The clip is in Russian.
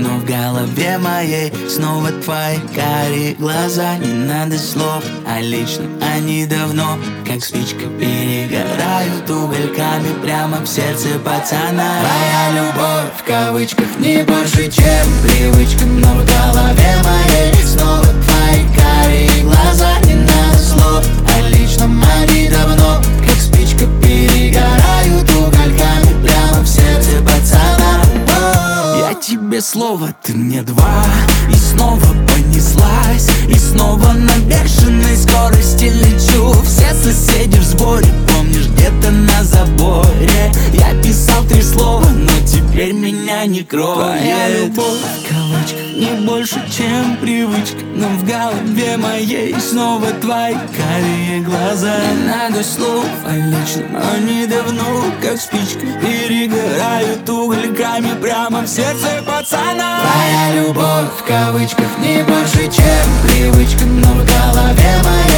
но в голове моей снова твои карие глаза. Не надо слов, а лично они давно, как спичка, перегорают угольками прямо в сердце пацана. Твоя любовь в кавычках не больше, чем привычка, но в голове моей снова твои карие глаза. Не надо слов, а лично они давно, как спичка, перегорают угольками прямо в сердце пацана. Я тебе слово, ты мне два, и снова понеслась, и снова на бешеной скорости лечу. Все соседи в сборе, помнишь, где-то на заборе я писал 3 слова, но теперь меня не кроет. Твоя любовь в кавычках не больше, чем привычка, но в голове моей снова твои карие глаза. Не надо слов, а лично они давно, как спичка, перегорают угольками прямо в сердце пацана. Твоя любовь в кавычках не больше, чем привычка, но в голове моей